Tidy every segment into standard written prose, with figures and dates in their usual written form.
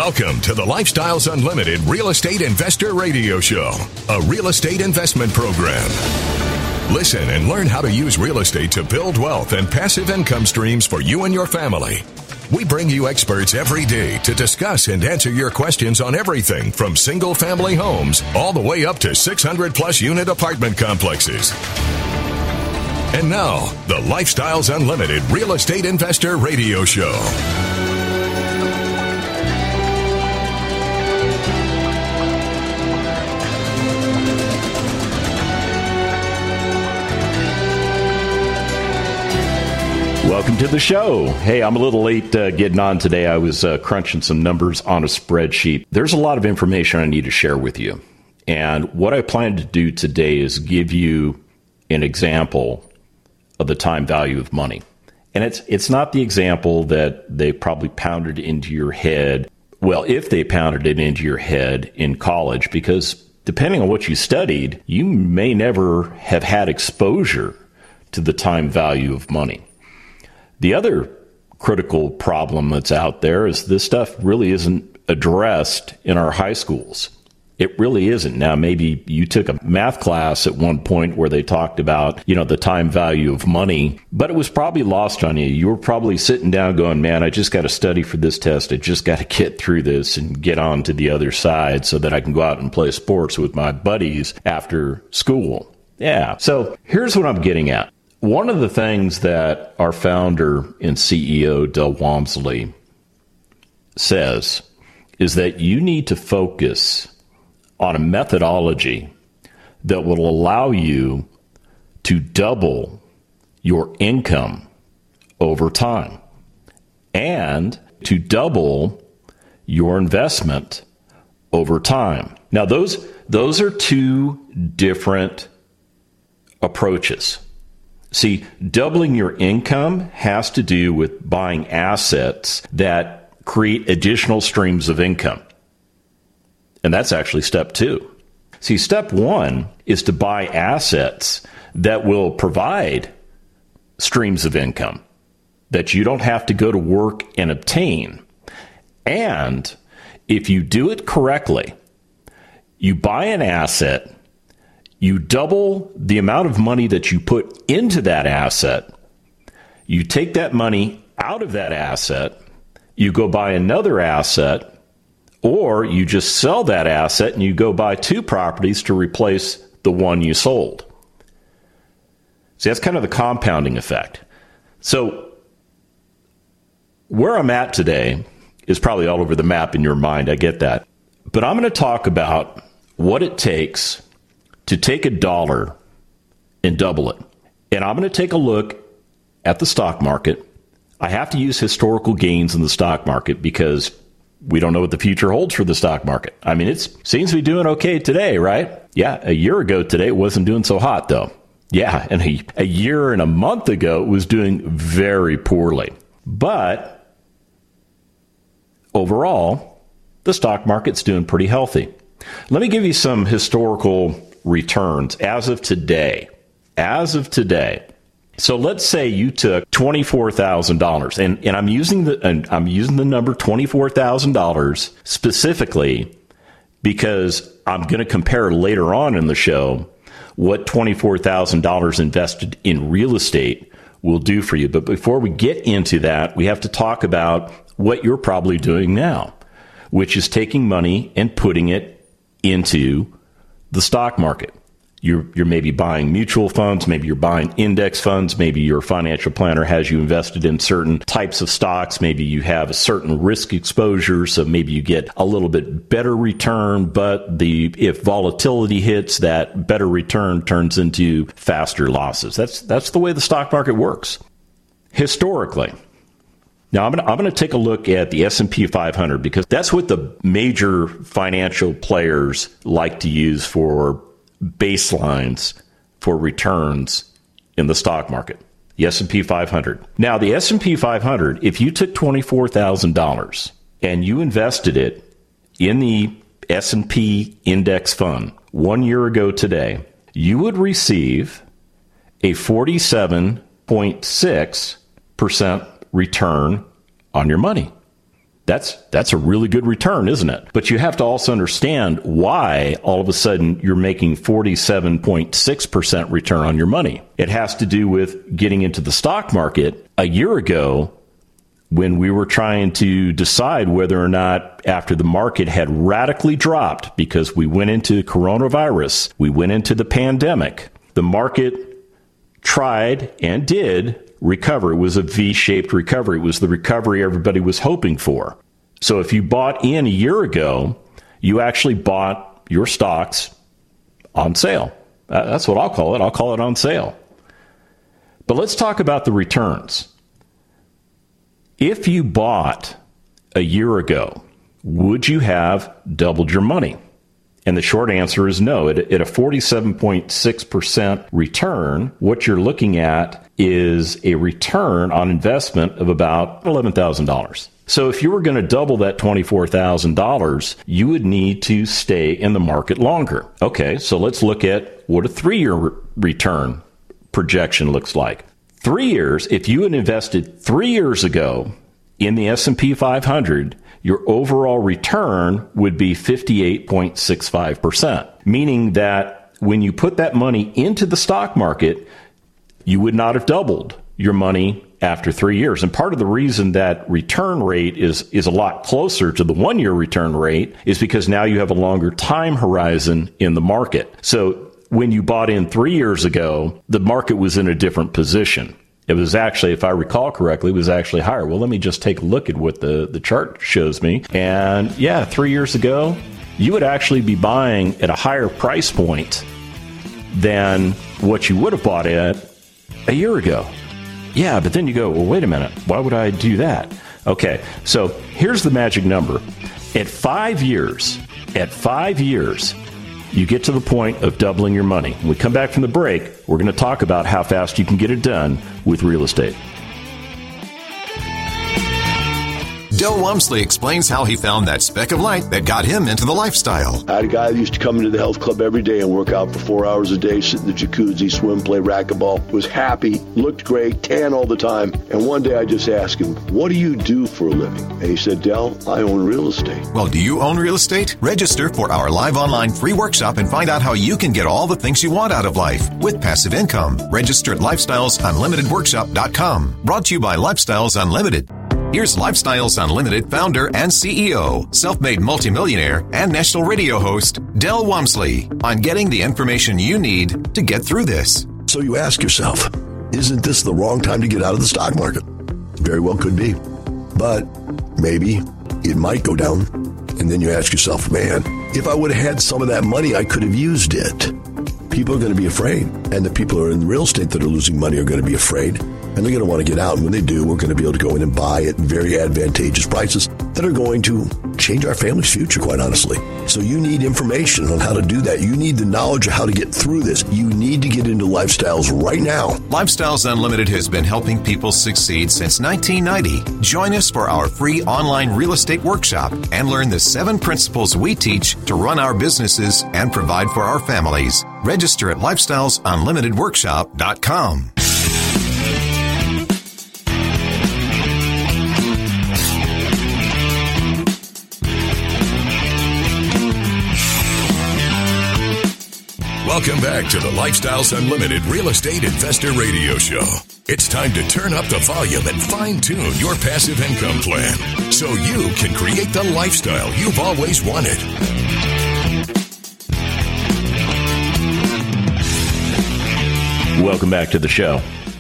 Welcome to the Lifestyles Unlimited Real Estate Investor Radio Show, a real estate investment program. Listen and learn how to use real estate to build wealth and passive income streams for you and your family. We bring you experts every day to discuss and answer your questions on everything from single-family homes all the way up to 600-plus unit apartment complexes. And now, the Lifestyles Unlimited Real Estate Investor Radio Show. Welcome to the show. Hey, I'm a little late getting on today. I was crunching some numbers on a spreadsheet. There's a lot of information I need to share with you. And what I plan to do today is give you an example of the time value of money. And it's not the example that they probably pounded into your head. Well, if they pounded it into your head in college, because depending on what you studied, you may never have had exposure to the time value of money. The other critical problem that's out there is this stuff really isn't addressed in our high schools. It really isn't. Now, maybe you took a math class at one point where they talked about, the time value of money, but it was probably lost on you. You were probably sitting down going, man, I just got to study for this test. I just got to get through this and get on to the other side so that I can go out and play sports with my buddies after school. Yeah. So here's what I'm getting at. One of the things that our founder and CEO, Del Walmsley, says is that you need to focus on a methodology that will allow you to double your income over time and to double your investment over time. Now, those are two different approaches. See, doubling your income has to do with buying assets that create additional streams of income. And that's actually step two. See, step one is to buy assets that will provide streams of income that you don't have to go to work and obtain. And if you do it correctly, you buy an asset, you double the amount of money that you put into that asset. You take that money out of that asset. You go buy another asset, or you just sell that asset and you go buy two properties to replace the one you sold. See, that's kind of the compounding effect. So where I'm at today is probably all over the map in your mind. I get that. But I'm going to talk about what it takes to take $1 and double it. And I'm going to take a look at the stock market. I have to use historical gains in the stock market because we don't know what the future holds for the stock market. I mean, it seems to be doing okay today, right? Yeah, a year ago today, it wasn't doing so hot, though. Yeah, and a year and a month ago, it was doing very poorly. But overall, the stock market's doing pretty healthy. Let me give you some historical returns as of today. So let's say you took $24,000, and I'm using the number $24,000 specifically because I'm going to compare later on in the show what $24,000 invested in real estate will do for you. But before we get into that, we have to talk about what you're probably doing now, which is taking money and putting it into the stock market. You're maybe buying mutual funds, maybe you're buying index funds, maybe your financial planner has you invested in certain types of stocks, maybe you have a certain risk exposure, so maybe you get a little bit better return, but if volatility hits, that better return turns into faster losses. That's the way the stock market works historically. Now, I'm going to take a look at the S&P 500 because that's what the major financial players like to use for baselines for returns in the stock market, the S&P 500. Now, the S&P 500, if you took $24,000 and you invested it in the S&P index fund 1 year ago today, you would receive a 47.6% return on your money. That's a really good return, isn't it? But you have to also understand why all of a sudden you're making 47.6% return on your money. It has to do with getting into the stock market a year ago when we were trying to decide whether or not, after the market had radically dropped because we went into coronavirus, we went into the pandemic, the market tried and did recover. It was a V-shaped recovery. It was the recovery everybody was hoping for. So if you bought in a year ago, you actually bought your stocks on sale. That's what I'll call it. I'll call it on sale. But let's talk about the returns. If you bought a year ago, would you have doubled your money? And the short answer is no. At a 47.6% return, what you're looking at is a return on investment of about $11,000. So if you were going to double that $24,000, you would need to stay in the market longer. Okay, so let's look at what a 3-year return projection looks like. 3 years, if you had invested 3 years ago in the S&P 500, your overall return would be 58.65%, meaning that when you put that money into the stock market, you would not have doubled your money after 3 years. And part of the reason that return rate is a lot closer to the 1-year return rate is because now you have a longer time horizon in the market. So when you bought in 3 years ago, the market was in a different position. It was actually, if I recall correctly, it was actually higher. Well, let me just take a look at what the chart shows me. And yeah, 3 years ago, you would actually be buying at a higher price point than what you would have bought at a year ago. Yeah, but then you go, well, wait a minute. Why would I do that? Okay, so here's the magic number. At 5 years, you get to the point of doubling your money. When we come back from the break, we're going to talk about how fast you can get it done with real estate. Del Walmsley explains how he found that speck of light that got him into the lifestyle. I had a guy that used to come into the health club every day and work out for 4 hours a day, sit in the jacuzzi, swim, play racquetball, was happy, looked great, tan all the time. And one day I just asked him, what do you do for a living? And he said, Del, I own real estate. Well, do you own real estate? Register for our live online free workshop and find out how you can get all the things you want out of life with passive income. Register at lifestylesunlimitedworkshop.com. Brought to you by Lifestyles Unlimited. Here's Lifestyles Unlimited founder and CEO, self-made multimillionaire, and national radio host, Del Walmsley, on getting the information you need to get through this. So you ask yourself, isn't this the wrong time to get out of the stock market? Very well could be. But maybe it might go down. And then you ask yourself, man, if I would have had some of that money, I could have used it. People are going to be afraid. And the people who are in real estate that are losing money are going to be afraid. And they're going to want to get out. And when they do, we're going to be able to go in and buy at very advantageous prices that are going to change our family's future, quite honestly. So you need information on how to do that. You need the knowledge of how to get through this. You need to get into Lifestyles right now. Lifestyles Unlimited has been helping people succeed since 1990. Join us for our free online real estate workshop and learn the 7 principles we teach to run our businesses and provide for our families. Register at lifestylesunlimitedworkshop.com. Welcome back to the Lifestyles Unlimited Real Estate Investor Radio Show. It's time to turn up the volume and fine-tune your passive income plan so you can create the lifestyle you've always wanted. Welcome back to the show.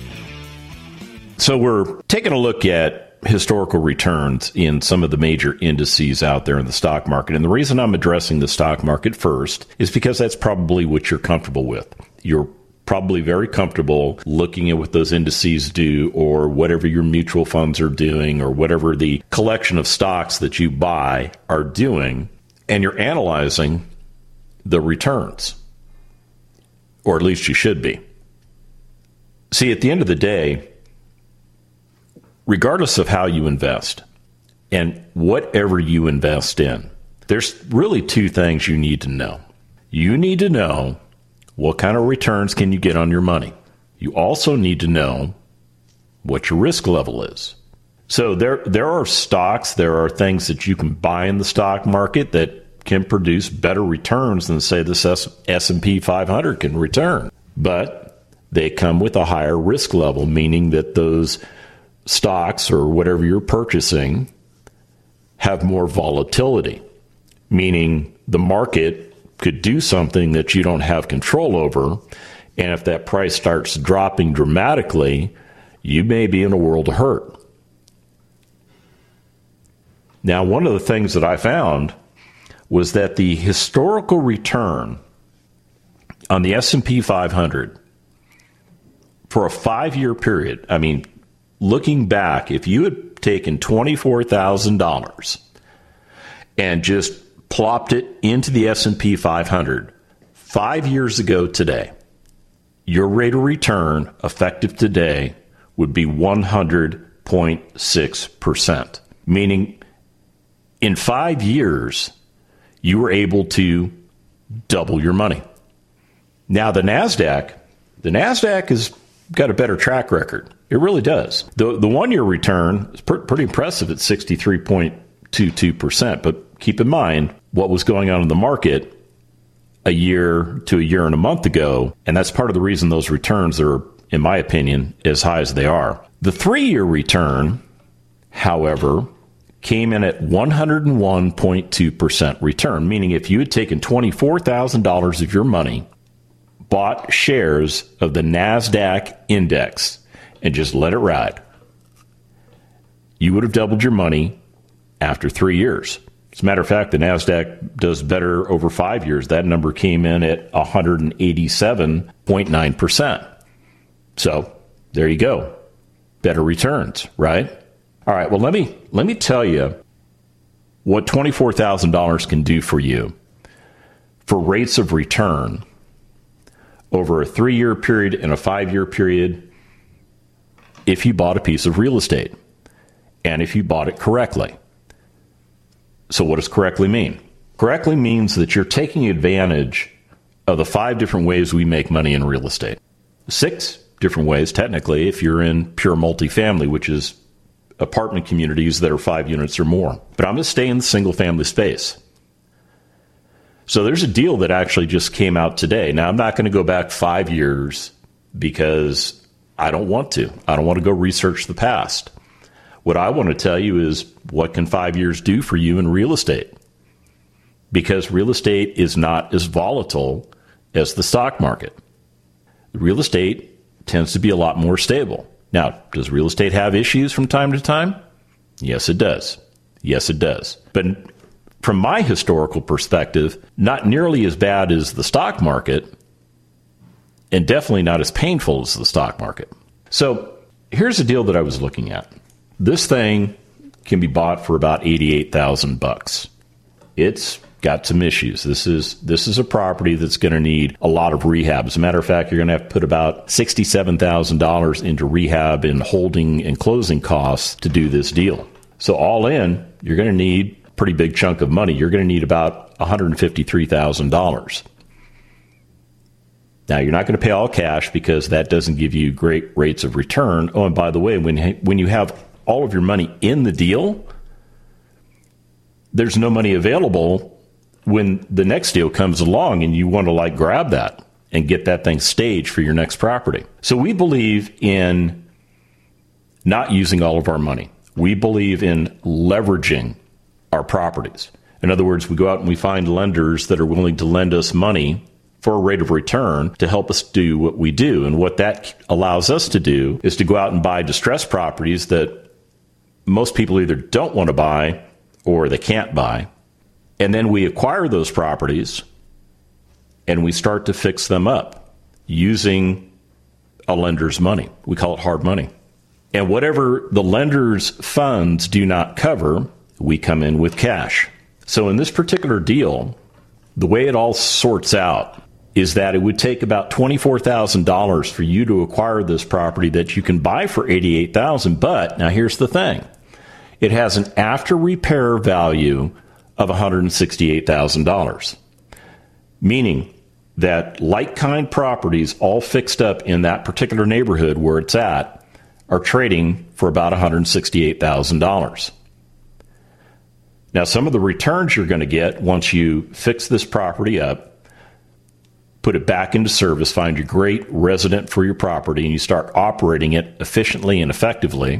So we're taking a look at historical returns in some of the major indices out there in the stock market. And the reason I'm addressing the stock market first is because that's probably what you're comfortable with. You're probably very comfortable looking at what those indices do or whatever your mutual funds are doing or whatever the collection of stocks that you buy are doing, and you're analyzing the returns. Or at least you should be. See, at the end of the day, regardless of how you invest and whatever you invest in, there's really 2 things you need to know. You need to know what kind of returns can you get on your money. You also need to know what your risk level is. So there are stocks, there are things that you can buy in the stock market that can produce better returns than, say, this S&P 500 can return. But they come with a higher risk level, meaning that those stocks or whatever you're purchasing have more volatility, meaning the market could do something that you don't have control over. And if that price starts dropping dramatically, you may be in a world of hurt. Now, one of the things that I found was that the historical return on the S&P 500 for a 5-year period, I mean, looking back, if you had taken $24,000 and just plopped it into the S&P 500 5 years ago today, your rate of return effective today would be 100.6%, meaning in 5 years, you were able to double your money. Now, the NASDAQ has got a better track record. It really does. The 1-year return is pretty impressive at 63.22%. But keep in mind what was going on in the market a year to a year and a month ago, and that's part of the reason those returns are, in my opinion, as high as they are. The 3-year return, however, came in at 101.2% return, meaning if you had taken $24,000 of your money, bought shares of the NASDAQ index, and just let it ride, you would have doubled your money after 3 years. As a matter of fact, the NASDAQ does better over 5 years. That number came in at 187.9%. So there you go. Better returns, right? All right, well, let me tell you what $24,000 can do for you for rates of return over a 3-year period and a 5-year period if you bought a piece of real estate and if you bought it correctly. So what does correctly mean? Correctly means that you're taking advantage of the 5 different ways we make money in real estate. 6 different ways, technically, if you're in pure multifamily, which is apartment communities that are 5 units or more. But I'm going to stay in the single-family space. So there's a deal that actually just came out today. Now, I'm not going to go back 5 years because I don't want to. I don't want to go research the past. What I want to tell you is what can 5 years do for you in real estate? Because real estate is not as volatile as the stock market. Real estate tends to be a lot more stable. Now, does real estate have issues from time to time? Yes, it does. Yes, it does. But from my historical perspective, not nearly as bad as the stock market, and definitely not as painful as the stock market. So here's a deal that I was looking at. This thing can be bought for about $88,000. It's got some issues. This is a property that's going to need a lot of rehab. As a matter of fact, you're going to have to put about $67,000 into rehab and holding and closing costs to do this deal. So all in, you're going to need a pretty big chunk of money. You're going to need about $153,000. Now, you're not going to pay all cash because that doesn't give you great rates of return. Oh, and by the way, when you have all of your money in the deal, there's no money available when the next deal comes along and you want to grab that and get that thing staged for your next property. So we believe in not using all of our money. We believe in leveraging our properties. In other words, we go out and we find lenders that are willing to lend us money for a rate of return to help us do what we do. And what that allows us to do is to go out and buy distressed properties that most people either don't want to buy or they can't buy. And then we acquire those properties and we start to fix them up using a lender's money. We call it hard money. And whatever the lender's funds do not cover, we come in with cash. So in this particular deal, the way it all sorts out is that it would take about $24,000 for you to acquire this property that you can buy for $88,000. But now here's the thing. It has an after repair value of $168,000, meaning that like-kind properties all fixed up in that particular neighborhood where it's at are trading for about $168,000. Now, some of the returns you're going to get once you fix this property up, put it back into service, find your great resident for your property, and you start operating it efficiently and effectively,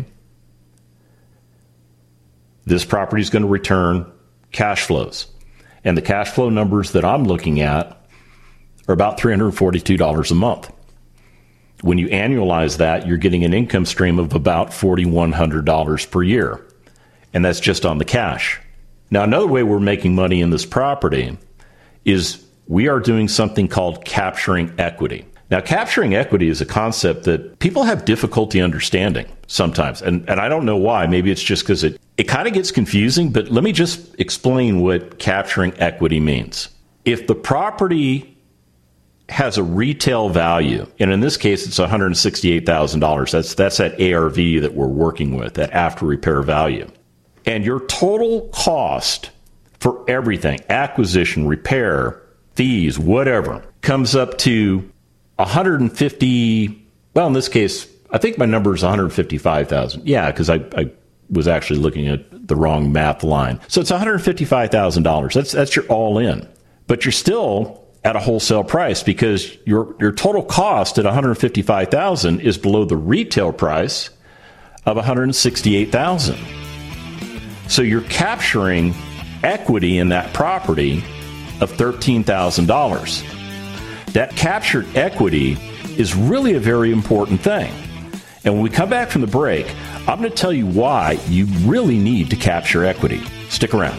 this property is going to return cash flows. And the cash flow numbers that I'm looking at are about $342 a month. When you annualize that, you're getting an income stream of about $4,100 per year. And that's just on the cash. Now, another way we're making money in this property is we are doing something called capturing equity. Now, capturing equity is a concept that people have difficulty understanding sometimes. And I don't know why. Maybe it's just because it kind of gets confusing. But let me just explain what capturing equity means. If the property has a retail value, and in this case, it's $168,000. That's that ARV that we're working with, that after repair value. And your total cost for everything, acquisition, repair, fees, whatever, comes up to $150,000. Well, in this case, I think my number is $155,000. Yeah, because I was actually looking at the wrong math line. So it's $155,000. That's your all in. But you're still at a wholesale price because your total cost at $155,000 is below the retail price of $168,000. So you're capturing equity in that property of $13,000. That captured equity is really a very important thing. And when we come back from the break, I'm going to tell you why you really need to capture equity. Stick around.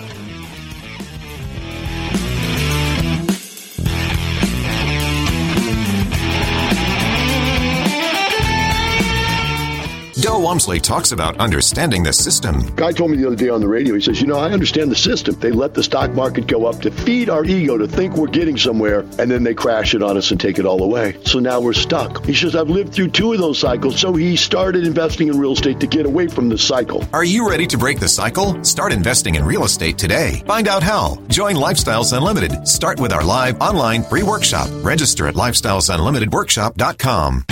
Del Walmsley talks about understanding the system. Guy told me the other day on the radio, he says, I understand the system. They let the stock market go up to feed our ego to think we're getting somewhere, and then they crash it on us and take it all away. So now we're stuck. He says, I've lived through 2 of those cycles, so he started investing in real estate to get away from the cycle. Are you ready to break the cycle? Start investing in real estate today. Find out how. Join Lifestyles Unlimited. Start with our live online free workshop. Register at lifestylesunlimitedworkshop.com.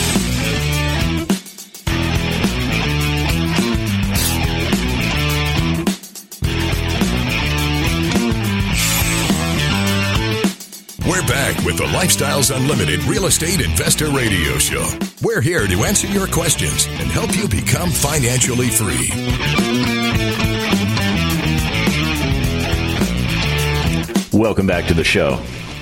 We're back with the Lifestyles Unlimited Real Estate Investor Radio Show. We're here to answer your questions and help you become financially free. Welcome back to the show.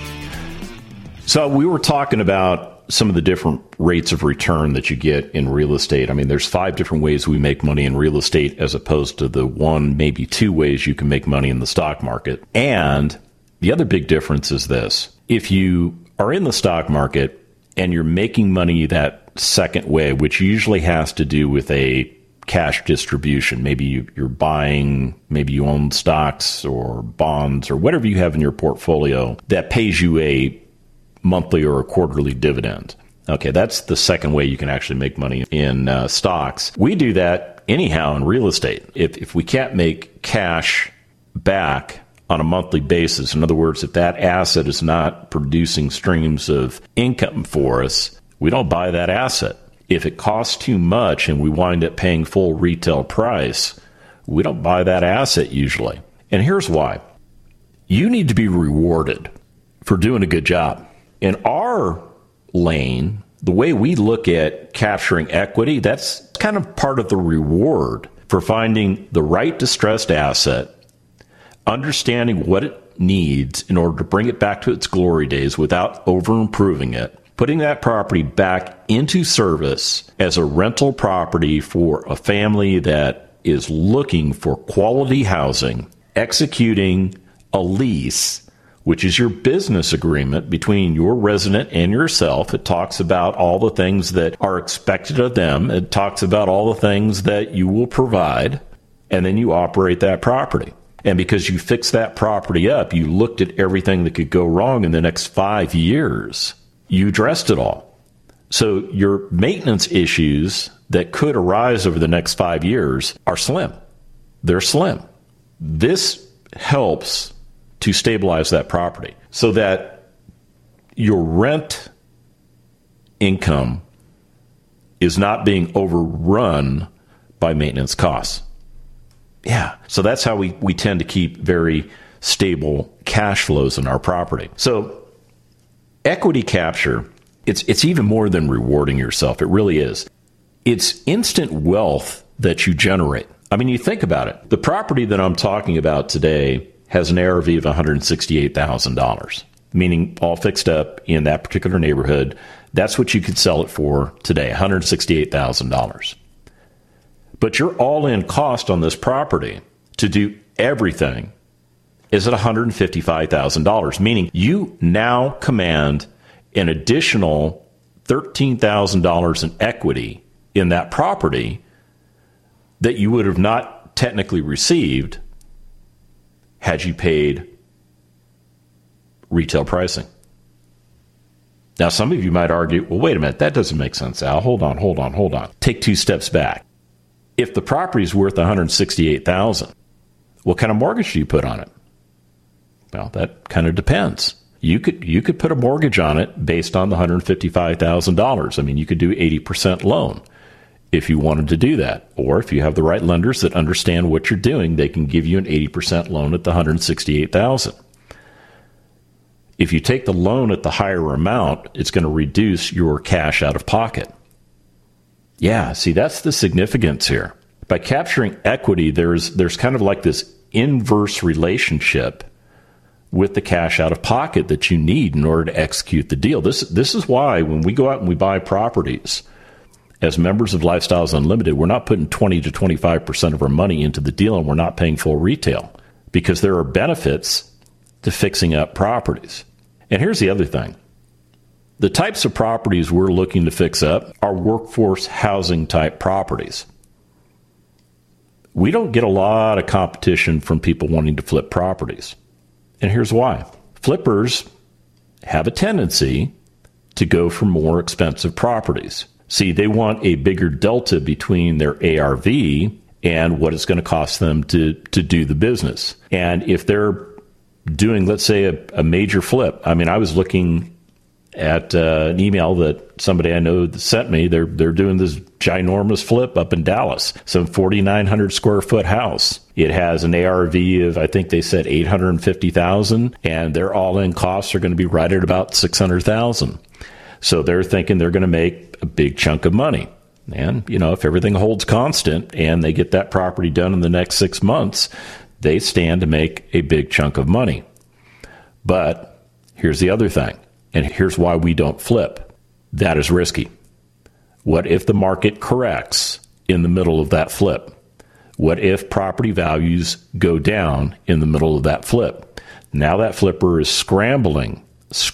So we were talking about some of the different rates of return that you get in real estate. I mean, there's 5 different ways we make money in real estate as opposed to the 1, maybe 2 ways you can make money in the stock market. And the other big difference is this. If you are in the stock market and you're making money that second way, which usually has to do with a cash distribution, maybe you're buying, maybe you own stocks or bonds or whatever you have in your portfolio that pays you a monthly or a quarterly dividend. Okay, that's the second way you can actually make money in stocks. We do that anyhow in real estate. If we can't make cash back on a monthly basis. In other words, if that asset is not producing streams of income for us, we don't buy that asset. If it costs too much and we wind up paying full retail price, we don't buy that asset usually. And here's why. You need to be rewarded for doing a good job. In our lane, the way we look at capturing equity, that's kind of part of the reward for finding the right distressed asset, understanding what it needs in order to bring it back to its glory days without over-improving it, putting that property back into service as a rental property for a family that is looking for quality housing, executing a lease, which is your business agreement between your resident and yourself. It talks about all the things that are expected of them. It talks about all the things that you will provide, and then you operate that property. And because you fixed that property up, you looked at everything that could go wrong in the next 5 years. You addressed it all. So your maintenance issues that could arise over the next 5 years are slim. They're slim. This helps to stabilize that property so that your rent income is not being overrun by maintenance costs. Yeah. So that's how we tend to keep very stable cash flows in our property. So equity capture, it's even more than rewarding yourself. It really is. It's instant wealth that you generate. I mean, you think about it. The property that I'm talking about today has an ARV of $168,000, meaning all fixed up in that particular neighborhood. That's what you could sell it for today, $168,000. But your all-in cost on this property to do everything is at $155,000, meaning you now command an additional $13,000 in equity in that property that you would have not technically received had you paid retail pricing. Now, some of you might argue, well, wait a minute, that doesn't make sense, Al. Hold on. Take 2 steps back. If the property is worth $168,000, what kind of mortgage do you put on it? Well, that kind of depends. You could put a mortgage on it based on the $155,000. I mean, you could do 80% loan if you wanted to do that. Or if you have the right lenders that understand what you're doing, they can give you an 80% loan at the $168,000. If you take the loan at the higher amount, it's going to reduce your cash out of pocket. Yeah, see, that's the significance here. By capturing equity, there's kind of like this inverse relationship with the cash out of pocket that you need in order to execute the deal. This is why when we go out and we buy properties, as members of Lifestyles Unlimited, we're not putting 20 to 25% of our money into the deal, and we're not paying full retail, because there are benefits to fixing up properties. And here's the other thing. The types of properties we're looking to fix up are workforce housing type properties. We don't get a lot of competition from people wanting to flip properties. And here's why. Flippers have a tendency to go for more expensive properties. See, they want a bigger delta between their ARV and what it's going to cost them to do the business. And if they're doing, let's say, a major flip, I mean, I was looking at an email that somebody I know sent me. They're doing this ginormous flip up in Dallas, some 4,900 square foot house. It has an ARV of, I think they said $850,000, and their all-in costs are going to be right at about $600,000. So they're thinking they're going to make a big chunk of money. And, you know, if everything holds constant and they get that property done in the next 6 months, they stand to make a big chunk of money. But here's the other thing. And here's why we don't flip. That is risky. What if the market corrects in the middle of that flip? What if property values go down in the middle of that flip? Now that flipper is scrambling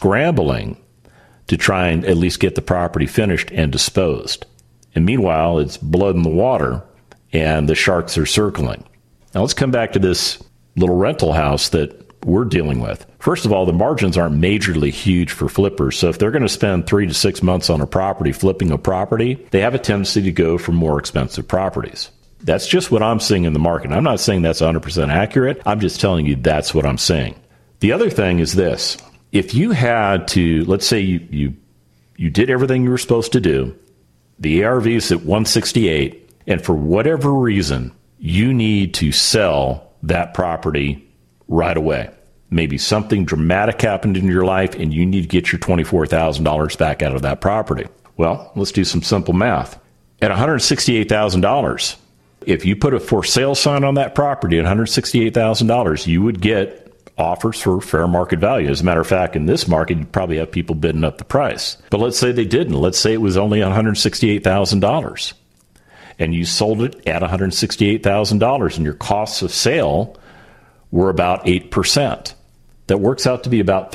to try and at least get the property finished and disposed. And meanwhile, it's blood in the water and the sharks are circling. Now let's come back to this little rental house that we're dealing with. First of all, the margins aren't majorly huge for flippers. So if they're going to spend 3 to 6 months on a property, flipping a property, they have a tendency to go for more expensive properties. That's just what I'm seeing in the market. I'm not saying that's 100% accurate. I'm just telling you that's what I'm saying. The other thing is this. If you had to, let's say you did everything you were supposed to do, the ARV is at 168, and for whatever reason, you need to sell that property right away. Maybe something dramatic happened in your life and you need to get your $24,000 back out of that property. Well, let's do some simple math. At $168,000, if you put a for sale sign on that property at $168,000, you would get offers for fair market value. As a matter of fact, in this market, you'd probably have people bidding up the price. But let's say they didn't. Let's say it was only $168,000 and you sold it at $168,000 and your costs of sale were about 8%. That works out to be about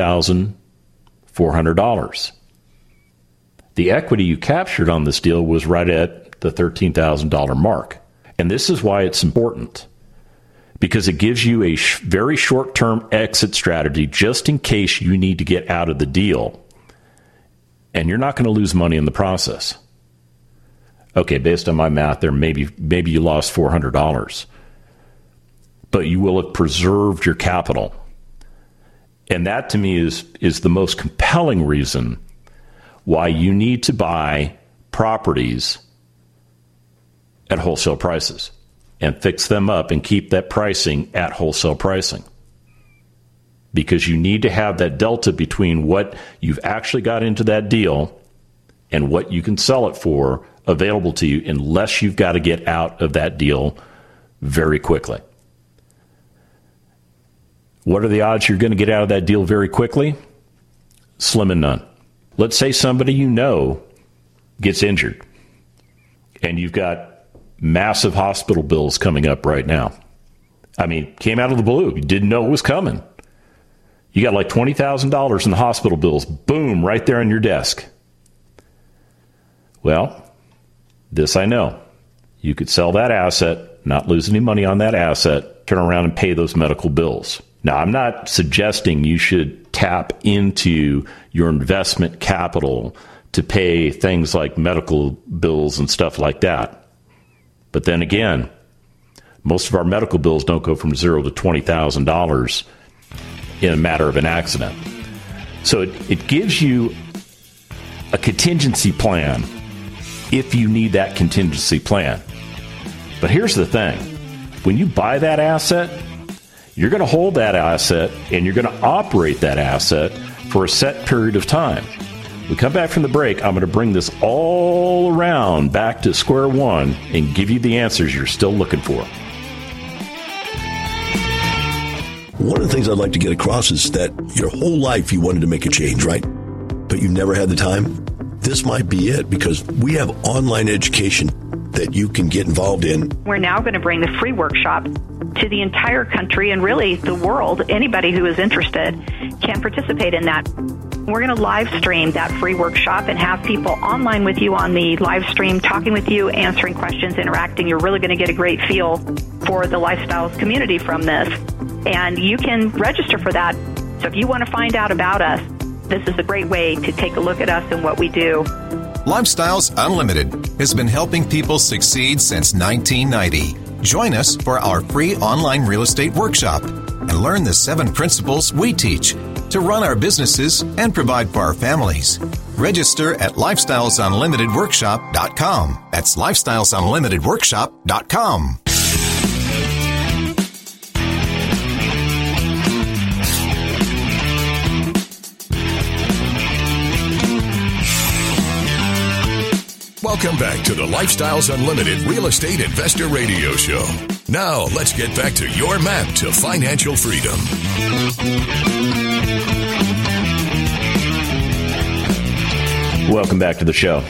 $13,400. The equity you captured on this deal was right at the $13,000 mark. And this is why it's important, because it gives you a very short-term exit strategy just in case you need to get out of the deal. And you're not going to lose money in the process. Okay, based on my math there, maybe you lost $400. But you will have preserved your capital. And that, to me, is the most compelling reason why you need to buy properties at wholesale prices and fix them up and keep that pricing at wholesale pricing. Because you need to have that delta between what you've actually got into that deal and what you can sell it for available to you, unless you've got to get out of that deal very quickly. What are the odds you're going to get out of that deal very quickly? Slim and none. Let's say somebody you know gets injured and you've got massive hospital bills coming up right now. I mean, came out of the blue. You didn't know it was coming. You got like $20,000 in the hospital bills. Boom, right there on your desk. Well, this I know. You could sell that asset, not lose any money on that asset, turn around and pay those medical bills. Now, I'm not suggesting you should tap into your investment capital to pay things like medical bills and stuff like that. But then again, most of our medical bills don't go from $0 to $20,000 in a matter of an accident. So it gives you a contingency plan if you need that contingency plan. But here's the thing. When you buy that asset, you're going to hold that asset and you're going to operate that asset for a set period of time. We come back from the break, I'm going to bring this all around back to square one and give you the answers you're still looking for. One of the things I'd like to get across is that your whole life you wanted to make a change, right? But you never had the time. This might be it, because we have online education that you can get involved in. We're now going to bring the free workshop to the entire country and really the world. Anybody who is interested can participate in that. We're going to live stream that free workshop and have people online with you on the live stream, talking with you, answering questions, interacting. You're really going to get a great feel for the Lifestyles community from this. And you can register for that. So if you want to find out about us, this is a great way to take a look at us and what we do. Lifestyles Unlimited has been helping people succeed since 1990. Join us for our free online real estate workshop and learn the 7 principles we teach to run our businesses and provide for our families. Register at lifestylesunlimitedworkshop.com. That's lifestylesunlimitedworkshop.com. Welcome back to the Lifestyles Unlimited Real Estate Investor Radio Show. Now, let's get back to your map to financial freedom. Welcome back to the show.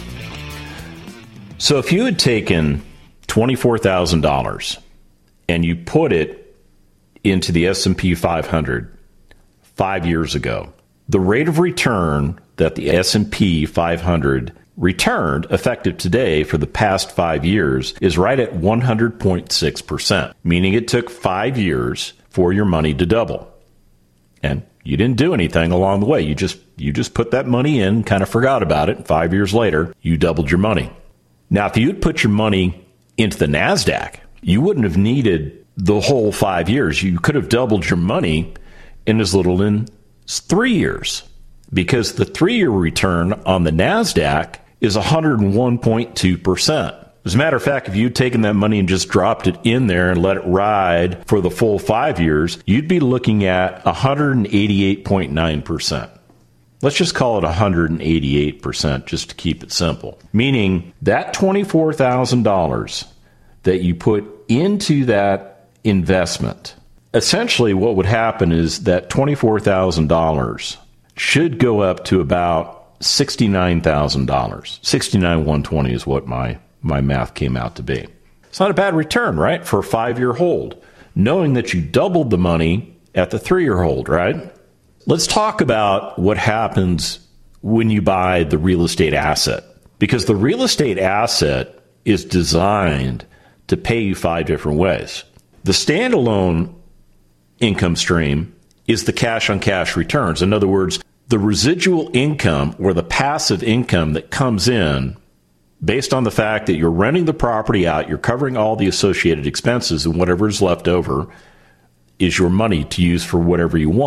So if you had taken $24,000 and you put it into the S&P 500 5 years ago, the rate of return that the S&P 500 returned, effective today for the past 5 years, is right at 100.6%, meaning it took 5 years for your money to double. And you didn't do anything along the way. You just put that money in, kind of forgot about it, and 5 years later, you doubled your money. Now, if you'd put your money into the NASDAQ, you wouldn't have needed the whole 5 years. You could have doubled your money in as little as 3 years, because the 3-year return on the NASDAQ is 101.2%. As a matter of fact, if you'd taken that money and just dropped it in there and let it ride for the full 5 years, you'd be looking at 188.9%. Let's just call it 188% just to keep it simple. Meaning that $24,000 that you put into that investment, essentially what would happen is that $24,000 should go up to about $69,000. $69,120 is what my math came out to be. It's not a bad return, right, for a 5-year hold, knowing that you doubled the money at the 3-year hold, right? Let's talk about what happens when you buy the real estate asset, because the real estate asset is designed to pay you 5 different ways. The standalone income stream is the cash-on-cash returns. In other words, the residual income or the passive income that comes in based on the fact that you're renting the property out, you're covering all the associated expenses, and whatever is left over is your money to use for whatever you want.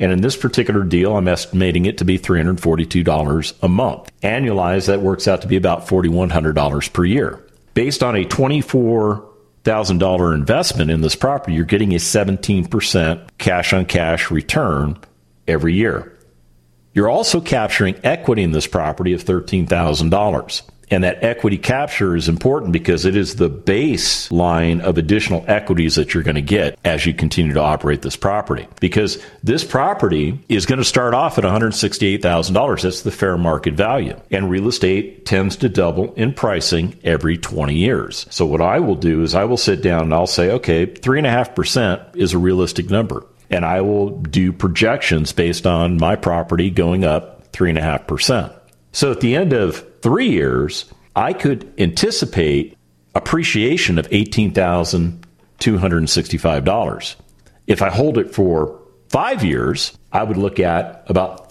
And in this particular deal, I'm estimating it to be $342 a month. Annualized, that works out to be about $4,100 per year. Based on a $24,000 investment in this property, you're getting a 17% cash-on-cash return every year. You're also capturing equity in this property of $13,000. And that equity capture is important because it is the baseline of additional equities that you're going to get as you continue to operate this property. Because this property is going to start off at $168,000. That's the fair market value. And real estate tends to double in pricing every 20 years. So what I will do is I will sit down and I'll say, okay, 3.5% is a realistic number. And I will do projections based on my property going up 3.5%. So at the end of 3 years, I could anticipate appreciation of $18,265. If I hold it for 5 years, I would look at about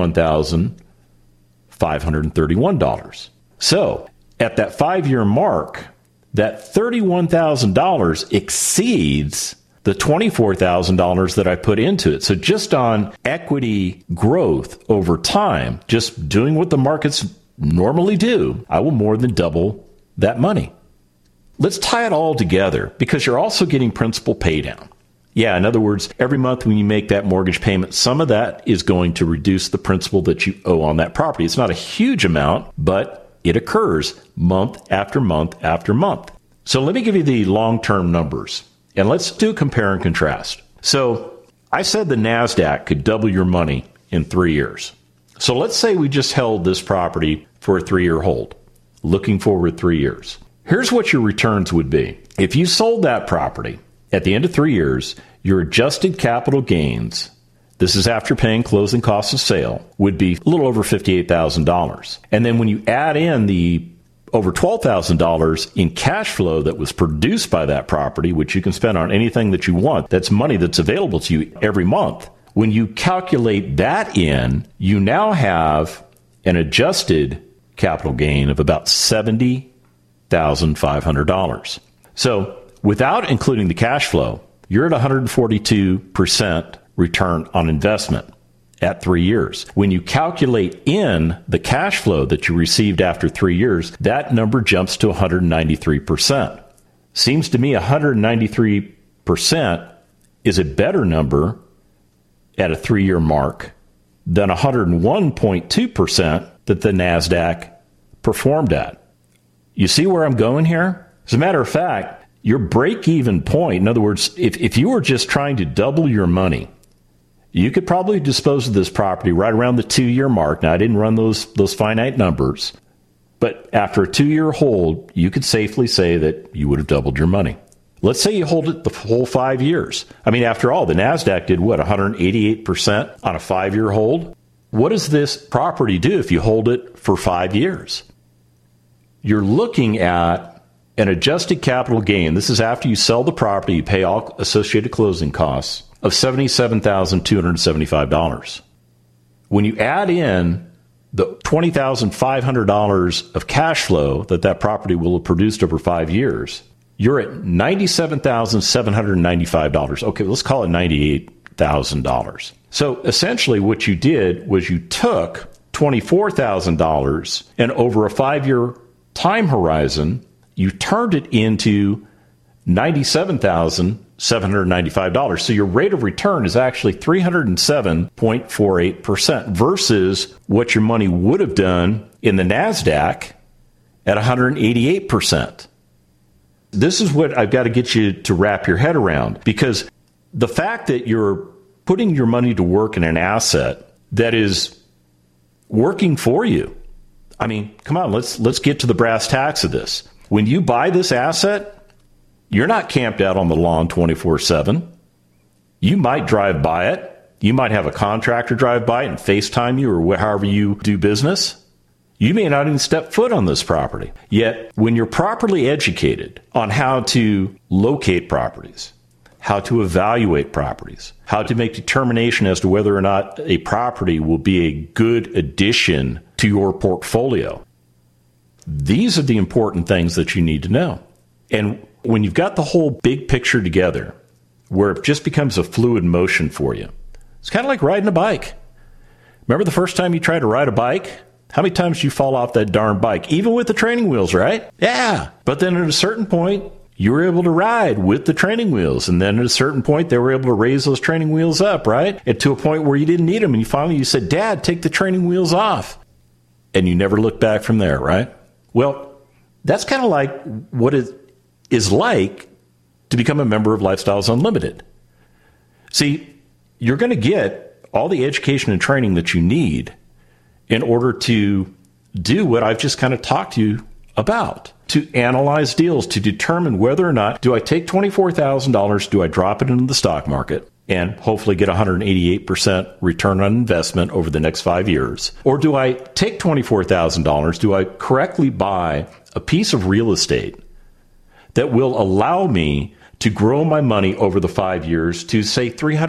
$31,531. So at that 5-year mark, that $31,000 exceeds the $24,000 that I put into it. So just on equity growth over time, just doing what the markets normally do, I will more than double that money. Let's tie it all together because you're also getting principal pay down. Yeah, in other words, every month when you make that mortgage payment, some of that is going to reduce the principal that you owe on that property. It's not a huge amount, but it occurs month after month after month. So let me give you the long-term numbers. And let's do compare and contrast. So I said the NASDAQ could double your money in 3 years. So let's say we just held this property for a 3-year hold, looking forward 3 years. Here's what your returns would be. If you sold that property at the end of 3 years, your adjusted capital gains, this is after paying closing costs of sale, would be a little over $58,000. And then when you add in the over $12,000 in cash flow that was produced by that property, which you can spend on anything that you want. That's money that's available to you every month. When you calculate that in, you now have an adjusted capital gain of about $70,500. So without including the cash flow, you're at 142% return on investment at 3 years. When you calculate in the cash flow that you received after 3 years, that number jumps to 193%. Seems to me 193% is a better number at a 3-year mark than 101.2% that the NASDAQ performed at. You see where I'm going here? As a matter of fact, your break-even point, in other words, if you were just trying to double your money, you could probably dispose of this property right around the 2-year mark. Now, I didn't run those finite numbers, but after a 2-year hold, you could safely say that you would have doubled your money. Let's say you hold it the whole 5 years. I mean, after all, the NASDAQ did what, 188% on a 5-year hold? What does this property do if you hold it for 5 years? You're looking at an adjusted capital gain. This is after you sell the property, you pay all associated closing costs, of $77,275. When you add in the $20,500 of cash flow that property will have produced over 5 years, you're at $97,795. Okay, let's call it $98,000. So essentially what you did was you took $24,000 and over a 5-year time horizon, you turned it into $97,795. So your rate of return is actually 307.48% versus what your money would have done in the NASDAQ at 188%. This is what I've got to get you to wrap your head around, because the fact that you're putting your money to work in an asset that is working for you. I mean, come on, let's get to the brass tacks of this. When you buy this asset, you're not camped out on the lawn 24/7. You might drive by it. You might have a contractor drive by it and FaceTime you or however you do business. You may not even step foot on this property. Yet, when you're properly educated on how to locate properties, how to evaluate properties, how to make determination as to whether or not a property will be a good addition to your portfolio, these are the important things that you need to know. And when you've got the whole big picture together, where it just becomes a fluid motion for you, It's kind of like riding a bike. Remember the first time you tried to ride a bike? How many times did you fall off that darn bike? Even with the training wheels, right? Yeah. But then at a certain point, you were able to ride with the training wheels. And then at a certain point, they were able to raise those training wheels up, right? And to a point where you didn't need them. And you said, Dad, take the training wheels off. And you never looked back from there, right? Well, that's kind of like what it is like to become a member of Lifestyles Unlimited. See, you're going to get all the education and training that you need in order to do what I've just kind of talked to you about, to analyze deals, to determine whether or not, do I take $24,000, do I drop it into the stock market and hopefully get 188% return on investment over the next 5 years? Or do I take $24,000, do I correctly buy a piece of real estate that will allow me to grow my money over the 5 years to, say,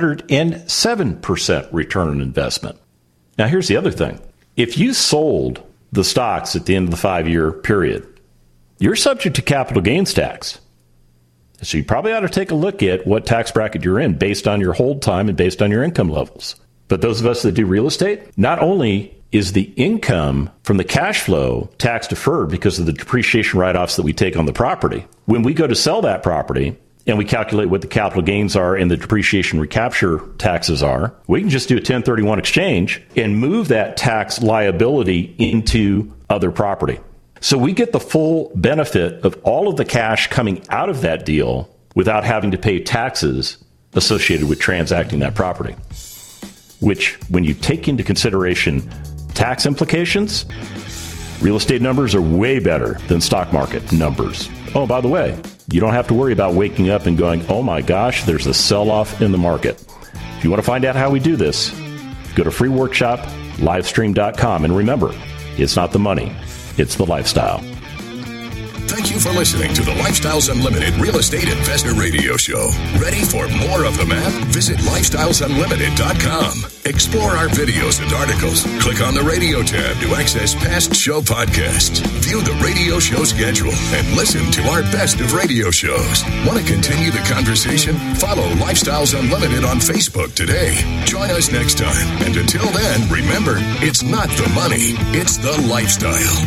307% return on investment? Now, here's the other thing. If you sold the stocks at the end of the 5-year period, you're subject to capital gains tax. So you probably ought to take a look at what tax bracket you're in based on your hold time and based on your income levels. But those of us that do real estate, not only is the income from the cash flow tax deferred because of the depreciation write-offs that we take on the property, when we go to sell that property and we calculate what the capital gains are and the depreciation recapture taxes are, we can just do a 1031 exchange and move that tax liability into other property. So we get the full benefit of all of the cash coming out of that deal without having to pay taxes associated with transacting that property, which, when you take into consideration tax implications, real estate numbers are way better than stock market numbers. Oh, by the way, you don't have to worry about waking up and going, oh my gosh, there's a sell-off in the market. If you want to find out how we do this, go to freeworkshop.livestream.com. And remember, it's not the money, it's the lifestyle. Thank you for listening to the Lifestyles Unlimited Real Estate Investor Radio Show. Ready for more of the map? Visit lifestylesunlimited.com. Explore our videos and articles. Click on the radio tab to access past show podcasts. View the radio show schedule and listen to our best of radio shows. Want to continue the conversation? Follow Lifestyles Unlimited on Facebook today. Join us next time. And until then, remember, it's not the money, it's the lifestyle.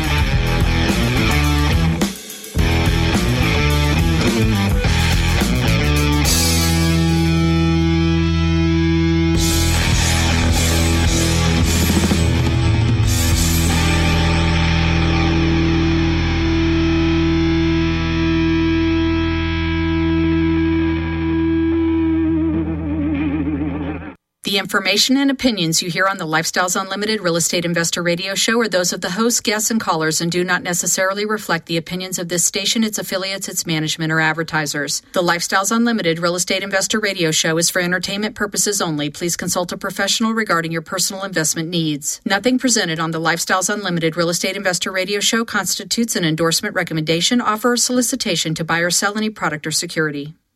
The information and opinions you hear on the Lifestyles Unlimited Real Estate Investor Radio Show are those of the hosts, guests, and callers and do not necessarily reflect the opinions of this station, its affiliates, its management, or advertisers. The Lifestyles Unlimited Real Estate Investor Radio Show is for entertainment purposes only. Please consult a professional regarding your personal investment needs. Nothing presented on the Lifestyles Unlimited Real Estate Investor Radio Show constitutes an endorsement, recommendation, offer, or solicitation to buy or sell any product or security.